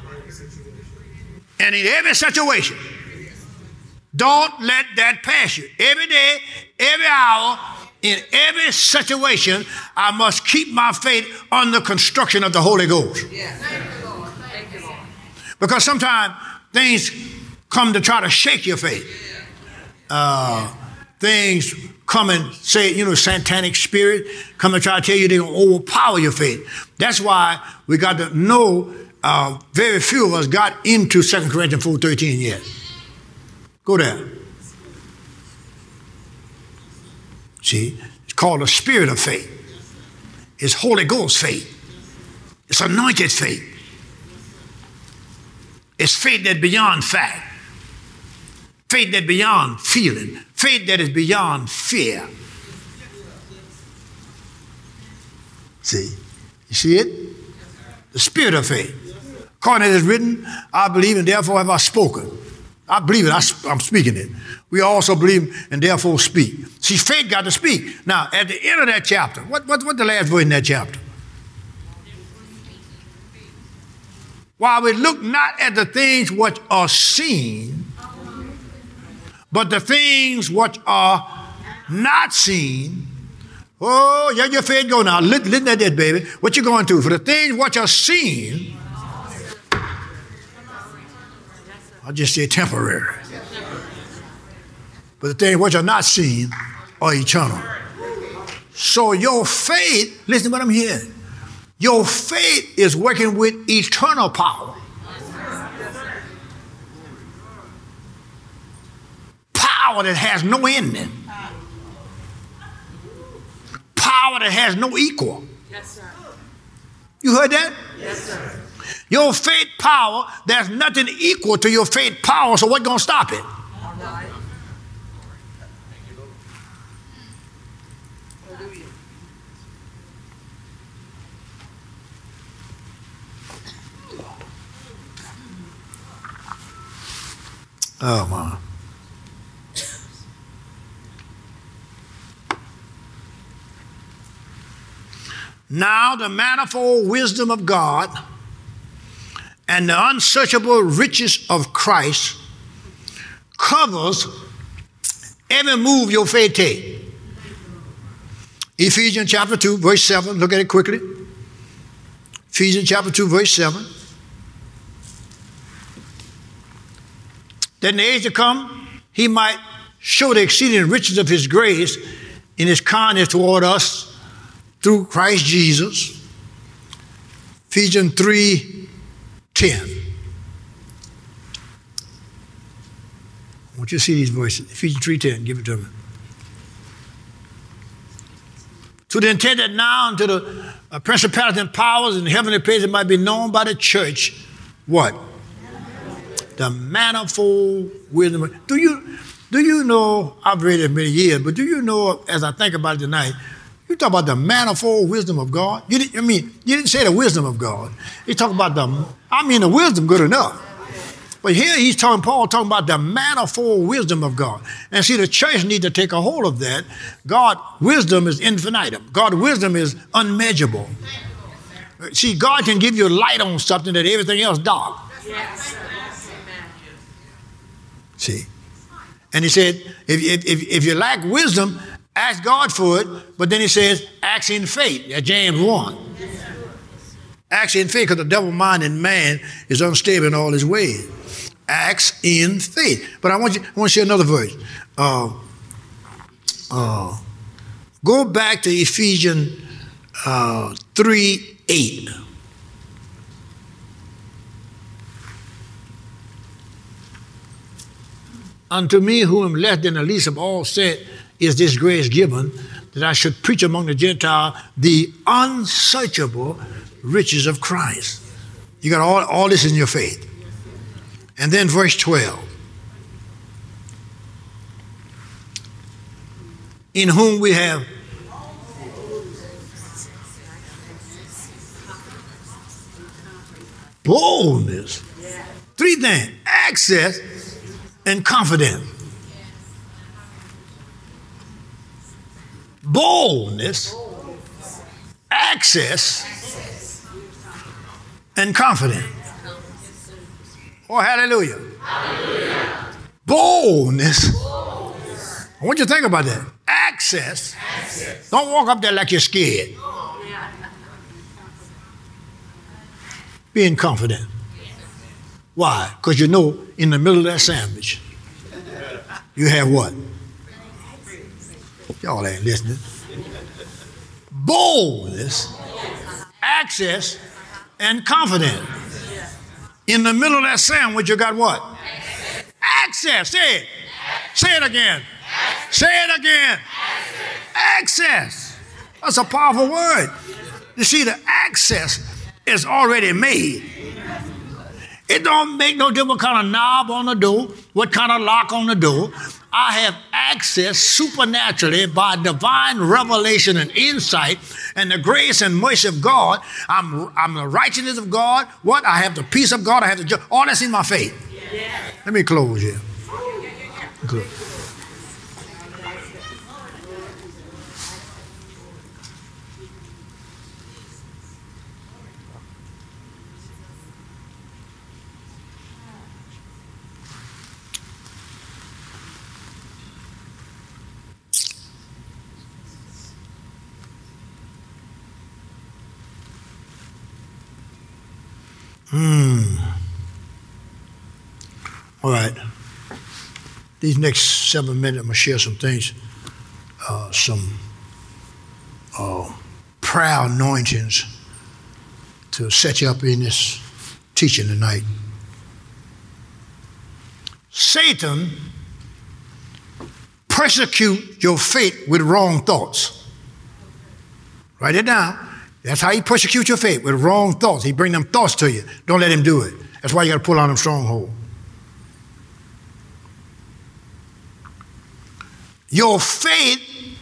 And in every situation. Don't let that pass you. Every day, every hour, in every situation, I must keep my faith under construction of the Holy Ghost. Yes. Thank you, Lord. Thank you, Lord. Because sometimes things come to try to shake your faith. Uh, things come and say, you know, satanic spirit come and try to tell you they're going to overpower your faith. That's why we got to know uh, very few of us got into Second Corinthians four thirteen yet. Go there. See, it's called the spirit of faith. It's Holy Ghost faith. It's anointed faith. It's faith that's beyond fact. Faith that's beyond feeling. Faith that is beyond fear. See, you see it? The spirit of faith. According as it is written, I believe and therefore have I spoken. I believe it. I, I'm speaking it. We also believe and therefore speak. See, faith got to speak. Now, at the end of that chapter, what what what the last verse in that chapter? While we look not at the things which are seen, but the things which are not seen. Oh, yeah, your faith go now. Listen at that, baby. What you going through? For the things which are seen, I just say temporary. But the things which are not seen are eternal. So your faith, listen to what I'm hearing. Your faith is working with eternal power. Power that has no ending. Power that has no equal. Yes, sir. You heard that? Yes, sir. Your faith power, there's nothing equal to your faith power, so what's going to stop it? All right. Hallelujah. Oh, my. Now the manifold wisdom of God and the unsearchable riches of Christ covers every move your faith take. Ephesians chapter two, verse seven. Look at it quickly. Ephesians chapter two, verse seven. That in the age to come, he might show the exceeding riches of his grace in his kindness toward us through Christ Jesus. Ephesians three ten. I want you to see these verses. Ephesians three ten. Give it to me. To the intent that now unto the uh, principalities and powers in heavenly places might be known by the church, what? The manifold wisdom. Do you, do you know, I've read it many years, but do you know, as I think about it tonight, you talk about the manifold wisdom of God? You didn't, I mean, you didn't say the wisdom of God. You talk about the, I mean, the wisdom good enough. But here he's talking, Paul talking about the manifold wisdom of God. And see, the church needs to take a hold of that. God, wisdom is infinitum. God's wisdom is unmeasurable. See, God can give you light on something that everything else dark. Yes. See? And he said, if, if, if, if you lack wisdom, ask God for it. But then he says, ask in faith. That's James one. Ask in faith, because the double-minded man is unstable in all his ways. Acts in faith. But I want you, I want to share another verse. Uh, uh, go back to Ephesians uh, three eight. Unto me, who am less than the least of all said, is this grace given, that I should preach among the Gentiles the unsearchable riches of Christ. You got all, all this in your faith. And then verse twelve. In whom we have boldness. Three things. Access and confidence. Boldness, access, and confidence. Oh, hallelujah. Hallelujah. Boldness. Boldness. I want you to think about that. Access. Access. Don't walk up there like you're scared. Being confident. Why? Because you know in the middle of that sandwich, you have what? Y'all ain't listening. Boldness, access, and confidence. In the middle of that sandwich, you got what? Access. Say it. Say it again. Say it again. Access. That's a powerful word. You see, the access is already made. It don't make no difference what kind of knob on the door, what kind of lock on the door. I have access supernaturally by divine revelation and insight and the grace and mercy of God. I'm, I'm the righteousness of God. What? I have the peace of God. I have the joy. All that's in my faith. Yeah. Let me close here. Good. Hmm. All right. These next seven minutes, I'm going to share some things, uh, some uh, prayer anointings to set you up in this teaching tonight. Satan persecute your faith with wrong thoughts. Write it down. That's how he persecutes your faith, with wrong thoughts. He bring them thoughts to you. Don't let him do it. That's why you got to pull on them stronghold. Your faith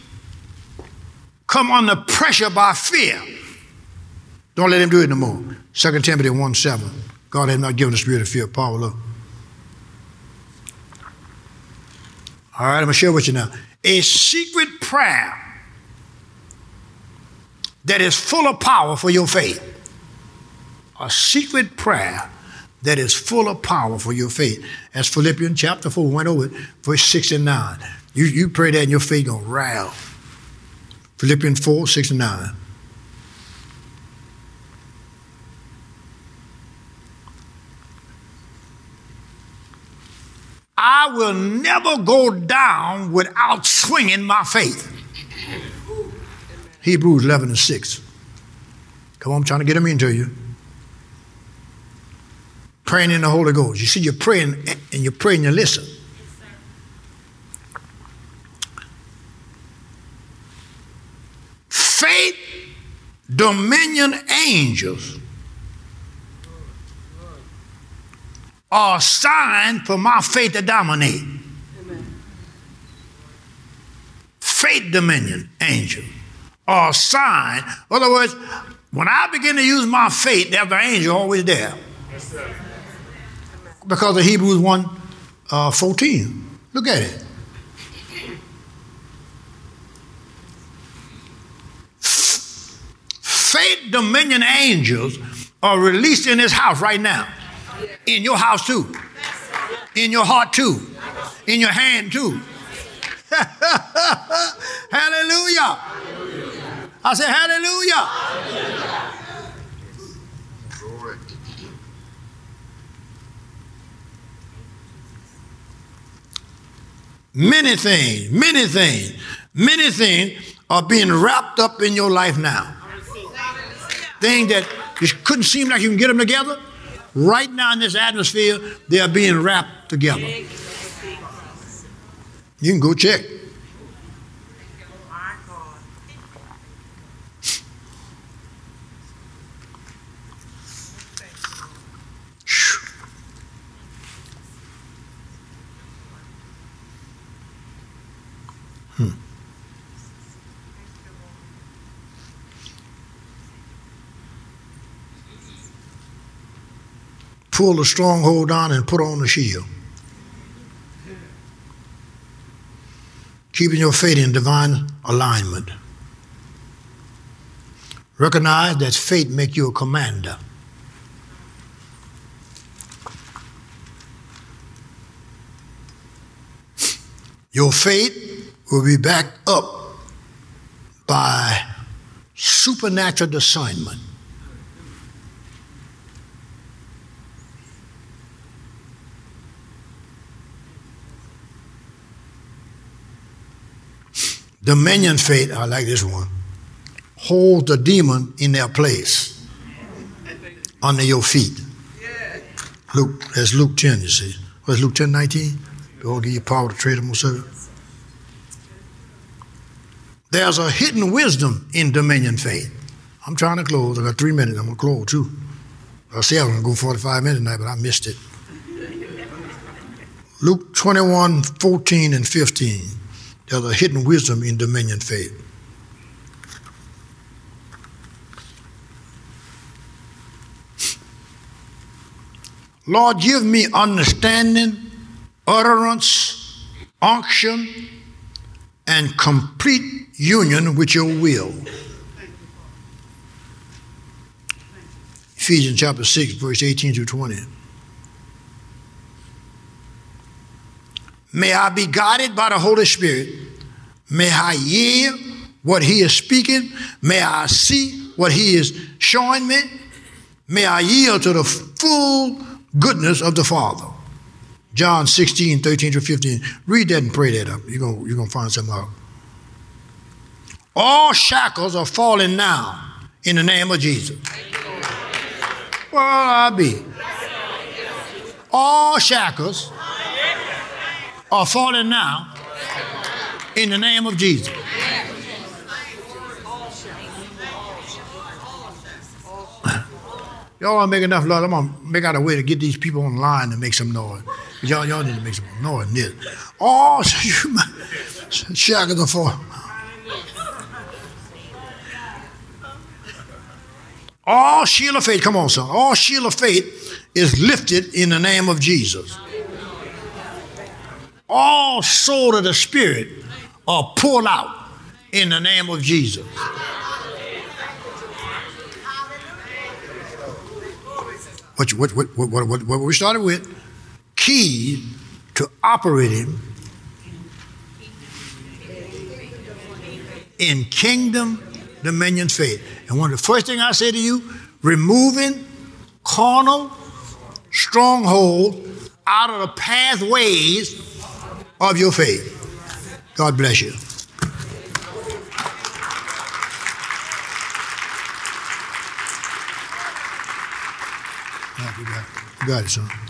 come under pressure by fear. Don't let him do it no more. Second Timothy one seven. God has not given us spirit of fear, power, love. All right, I'm going to share with you now. A secret prayer that is full of power for your faith. A secret prayer that is full of power for your faith. That's Philippians chapter four, we went over it, verse six and nine. You, you pray that and your faith gonna rile. Philippians four, six and nine. I will never go down without swinging my faith. Hebrews eleven and six. Come on, I'm trying to get them into you. Praying in the Holy Ghost. You see, you're praying and you're praying, you listen. Faith dominion angels are assigned for my faith to dominate. Amen. Faith dominion angels are assigned. In other words, when I begin to use my faith, there's an angel always there. Yes, sir. Because of Hebrews one fourteen. Look at it. Faith dominion angels are released in this house right now. In your house too. In your heart too. In your hand too. Hallelujah. I say hallelujah. Many things, many things, many things are being wrapped up in your life now. Things that you couldn't seem like you can get them together. Right now in this atmosphere, they are being wrapped together. You can go check. Hmm. Pull the stronghold down and put on the shield. Keeping your faith in divine alignment. Recognize that faith makes you a commander. Your faith will be backed up by supernatural discernment. Dominion faith, I like this one, hold the demon in their place under your feet. Luke, that's Luke ten, you see. What's Luke ten nineteen? Lord, give you power to tread them on servant. There's a hidden wisdom in dominion faith. I'm trying to close. I got three minutes. I'm going to close too. I said I was going to go forty-five minutes tonight, but I missed it. Luke twenty-one, fourteen and fifteen. There's a hidden wisdom in dominion faith. Lord, give me understanding, utterance, unction, and complete union with your will. Ephesians chapter six, verse eighteen through twenty. May I be guided by the Holy Spirit. May I hear what he is speaking. May I see what he is showing me. May I yield to the full goodness of the Father. John sixteen, thirteen through fifteen. Read that and pray that up. You're going you're gonna find something out. All shackles are falling now in the name of Jesus. Where will I be? All shackles are falling now in the name of Jesus. Y'all want to make enough noise? I'm going to make out a way to get these people online to make some noise. Y'all, y'all need to make some noise in this. All shackles are falling. All shield of faith, come on, son. All shield of faith is lifted in the name of Jesus. All sword of the Spirit are pulled out in the name of Jesus. What, what, what, what, what, what we started with, key to operating in kingdom dominion faith. And one of the first things I say to you, removing carnal stronghold out of the pathways of your faith. God bless you. You got it, son.